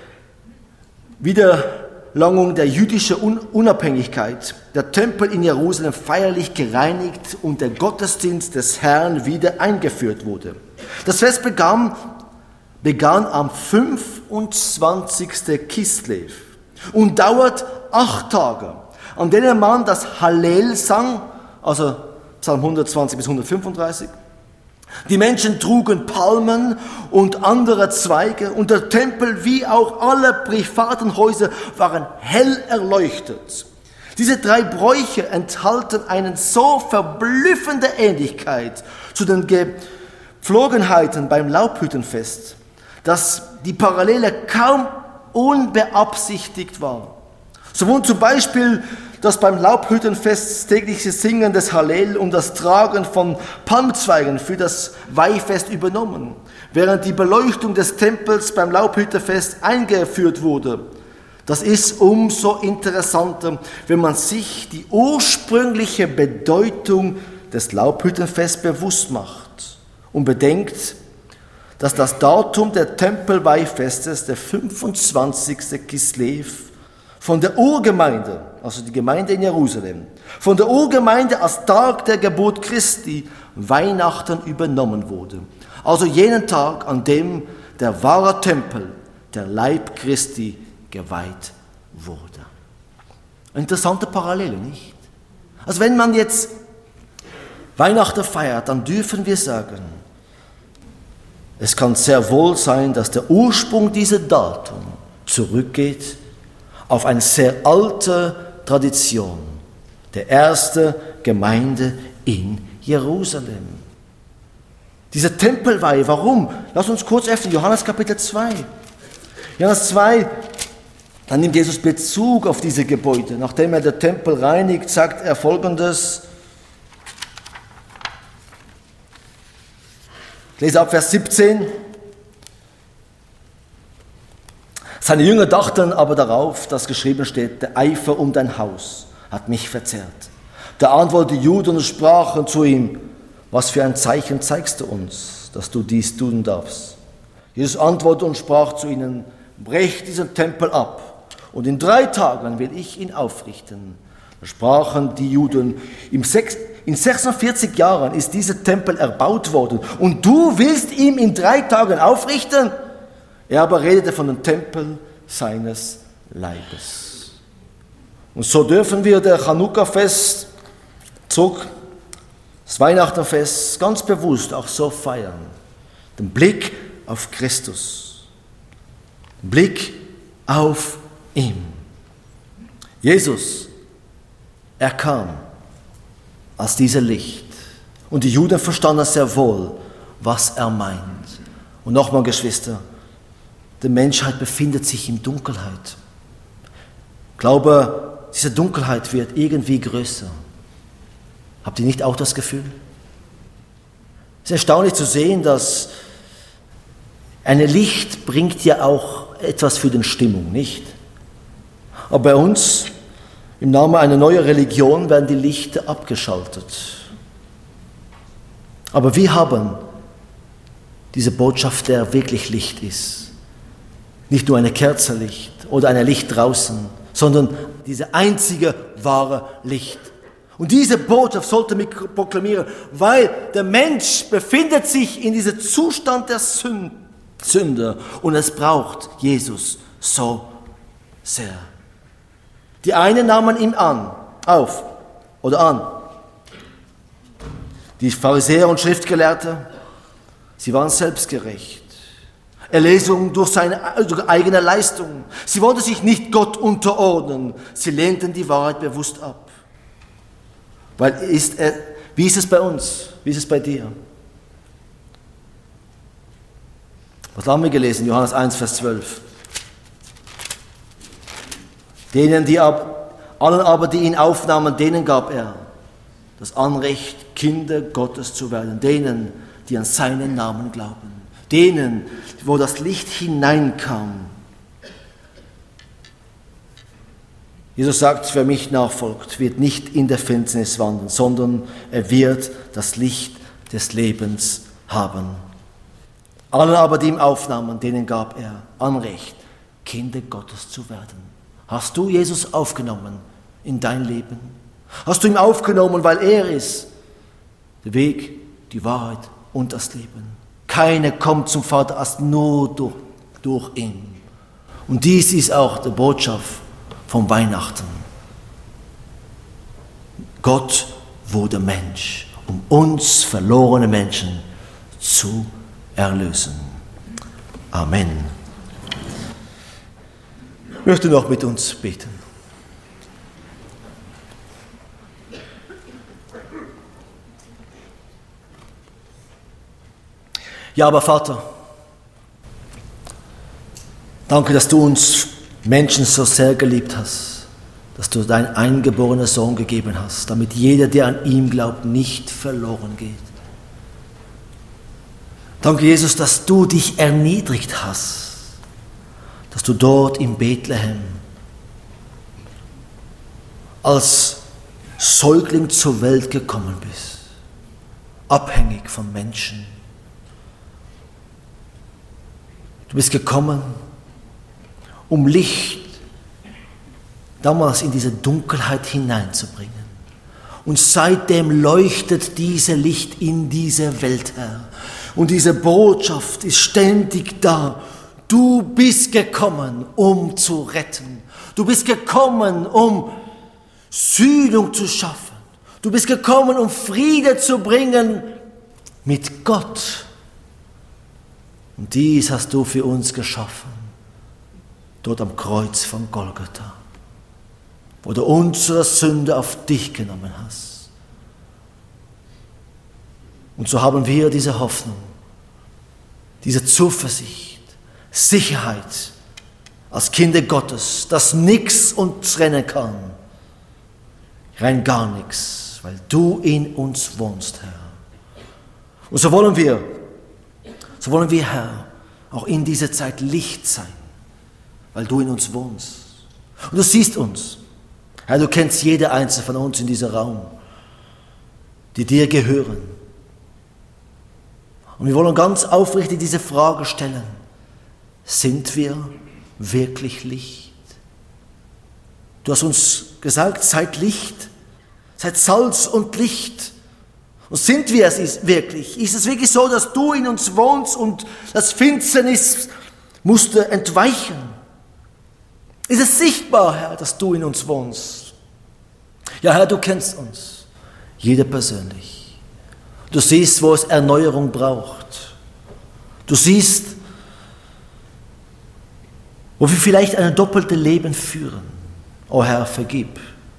Wiedererlangung der jüdischen Unabhängigkeit der Tempel in Jerusalem feierlich gereinigt und der Gottesdienst des Herrn wieder eingeführt wurde. Das Fest begann, begann am fünfundzwanzigsten Kislev und dauert acht Tage, an denen man das Hallel sang, also Psalm hundertzwanzig bis hundertfünfunddreißig. Die Menschen trugen Palmen und andere Zweige und der Tempel wie auch alle privaten Häuser waren hell erleuchtet. Diese drei Bräuche enthalten eine so verblüffende Ähnlichkeit zu den Gepflogenheiten beim Laubhüttenfest, dass die Parallele kaum unbeabsichtigt war. So wurde zum Beispiel das beim Laubhüttenfest tägliche Singen des Hallel und das Tragen von Palmzweigen für das Weihfest übernommen, während die Beleuchtung des Tempels beim Laubhüttenfest eingeführt wurde. Das ist umso interessanter, wenn man sich die ursprüngliche Bedeutung des Laubhüttenfests bewusst macht und bedenkt, dass das Datum der Tempelweihfestes, der fünfundzwanzigste Kislev, von der Urgemeinde, also die Gemeinde in Jerusalem, von der Urgemeinde als Tag der Geburt Christi, Weihnachten übernommen wurde. Also jenen Tag, an dem der wahre Tempel, der Leib Christi, geweiht wurde. Eine interessante Parallele, nicht? Also wenn man jetzt Weihnachten feiert, dann dürfen wir sagen, es kann sehr wohl sein, dass der Ursprung dieser Datum zurückgeht auf eine sehr alte Tradition der ersten Gemeinde in Jerusalem. Diese Tempelweihe, warum? Lass uns kurz öffnen, Johannes Kapitel zwei. Johannes zwei, dann nimmt Jesus Bezug auf diese Gebäude. Nachdem er den Tempel reinigt, sagt er Folgendes. Ich lese ab Vers siebzehn. Seine Jünger dachten aber darauf, dass geschrieben steht, der Eifer um dein Haus hat mich verzehrt. Da antworteten die Juden und sprachen zu ihm, was für ein Zeichen zeigst du uns, dass du dies tun darfst? Jesus antwortete und sprach zu ihnen, brecht diesen Tempel ab und in drei Tagen will ich ihn aufrichten. Da sprachen die Juden, im Sech, in sechsundvierzig Jahren ist dieser Tempel erbaut worden und du willst ihn in drei Tagen aufrichten? Er aber redete von dem Tempel seines Leibes. Und so dürfen wir der Chanukka-Fest, zurück, das Weihnachtenfest, ganz bewusst auch so feiern. Den Blick auf Christus. Den Blick auf ihn. Jesus, er kam als dieses Licht. Und die Juden verstanden sehr wohl, was er meint. Und nochmal, Geschwister, die Menschheit befindet sich in Dunkelheit. Ich glaube, diese Dunkelheit wird irgendwie größer. Habt ihr nicht auch das Gefühl? Es ist erstaunlich zu sehen, dass ein Licht bringt ja auch etwas für die Stimmung, nicht? Aber bei uns, im Namen einer neuen Religion, werden die Lichter abgeschaltet. Aber wir haben diese Botschaft, der wirklich Licht ist. Nicht nur eine Kerze Licht oder ein Licht draußen, sondern diese einzige wahre Licht. Und diese Botschaft sollte mich proklamieren, weil der Mensch befindet sich in diesem Zustand der Sünde und es braucht Jesus so sehr. Die einen nahmen ihn an, auf oder an. Die Pharisäer und Schriftgelehrte, sie waren selbstgerecht. Erlesung durch seine durch eigene Leistung. Sie wollten sich nicht Gott unterordnen. Sie lehnten die Wahrheit bewusst ab. Weil ist er, wie ist es bei uns? Wie ist es bei dir? Was haben wir gelesen? Johannes eins, Vers zwölf. Denen, die ab, allen aber, die ihn aufnahmen, denen gab er das Anrecht, Kinder Gottes zu werden. Denen, die an seinen Namen glauben. Denen, wo das Licht hineinkam. Jesus sagt, wer mich nachfolgt, wird nicht in der Finsternis wandeln, sondern er wird das Licht des Lebens haben. Allen aber, die ihm aufnahmen, denen gab er Anrecht, Kinder Gottes zu werden. Hast du Jesus aufgenommen in dein Leben? Hast du ihn aufgenommen, weil er ist der Weg, die Wahrheit und das Leben? Keiner kommt zum Vater als nur durch, durch ihn. Und dies ist auch die Botschaft vom Weihnachten. Gott wurde Mensch, um uns verlorene Menschen zu erlösen. Amen. Ich möchte noch mit uns beten. Ja, aber Vater, danke, dass du uns Menschen so sehr geliebt hast, dass du deinen eingeborenen Sohn gegeben hast, damit jeder, der an ihm glaubt, nicht verloren geht. Danke, Jesus, dass du dich erniedrigt hast, dass du dort in Bethlehem als Säugling zur Welt gekommen bist, abhängig von Menschen. Du bist gekommen, um Licht damals in diese Dunkelheit hineinzubringen. Und seitdem leuchtet dieses Licht in diese Welt, Herr. Und diese Botschaft ist ständig da. Du bist gekommen, um zu retten. Du bist gekommen, um Sühnung zu schaffen. Du bist gekommen, um Friede zu bringen mit Gott. Und dies hast du für uns geschaffen, dort am Kreuz von Golgatha, wo du unsere Sünde auf dich genommen hast. Und so haben wir diese Hoffnung, diese Zuversicht, Sicherheit als Kinder Gottes, dass nichts uns trennen kann, rein gar nichts, weil du in uns wohnst, Herr. Und so wollen wir, so wollen wir, Herr, auch in dieser Zeit Licht sein, weil du in uns wohnst. Und du siehst uns. Herr, du kennst jede einzelne von uns in diesem Raum, die dir gehören. Und wir wollen ganz aufrichtig diese Frage stellen. Sind wir wirklich Licht? Du hast uns gesagt, seid Licht, seid Salz und Licht. Und sind wir es wirklich? Ist es wirklich so, dass du in uns wohnst und das Finsternis musste entweichen. Ist es sichtbar, Herr, dass du in uns wohnst? Ja, Herr, du kennst uns, jeder persönlich. Du siehst, wo es Erneuerung braucht. Du siehst, wo wir vielleicht ein doppeltes Leben führen. O Herr, vergib.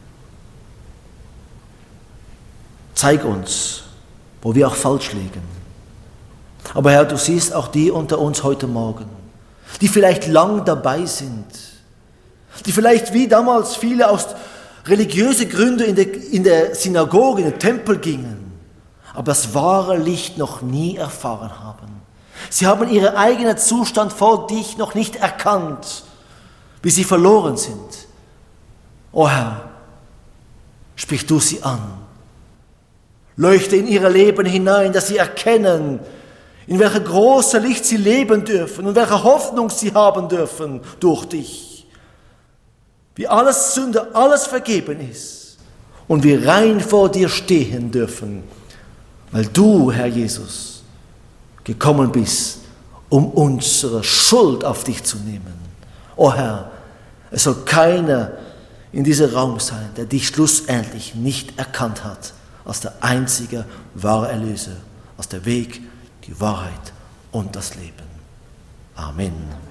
Zeig uns, wo wir auch falsch liegen. Aber Herr, du siehst auch die unter uns heute Morgen, die vielleicht lang dabei sind, die vielleicht wie damals viele aus religiösen Gründen in der, in der Synagoge, in den Tempel gingen, aber das wahre Licht noch nie erfahren haben. Sie haben ihren eigenen Zustand vor dich noch nicht erkannt, wie sie verloren sind. O Herr, sprich du sie an. Leuchte in ihr Leben hinein, dass sie erkennen, in welcher große Licht sie leben dürfen und welche Hoffnung sie haben dürfen durch dich. Wie alles Sünde, alles vergeben ist und wir rein vor dir stehen dürfen, weil du, Herr Jesus, gekommen bist, um unsere Schuld auf dich zu nehmen. O Herr, es soll keiner in diesem Raum sein, der dich schlussendlich nicht erkannt hat als der einzige wahre Erlöser, als der Weg, die Wahrheit und das Leben. Amen.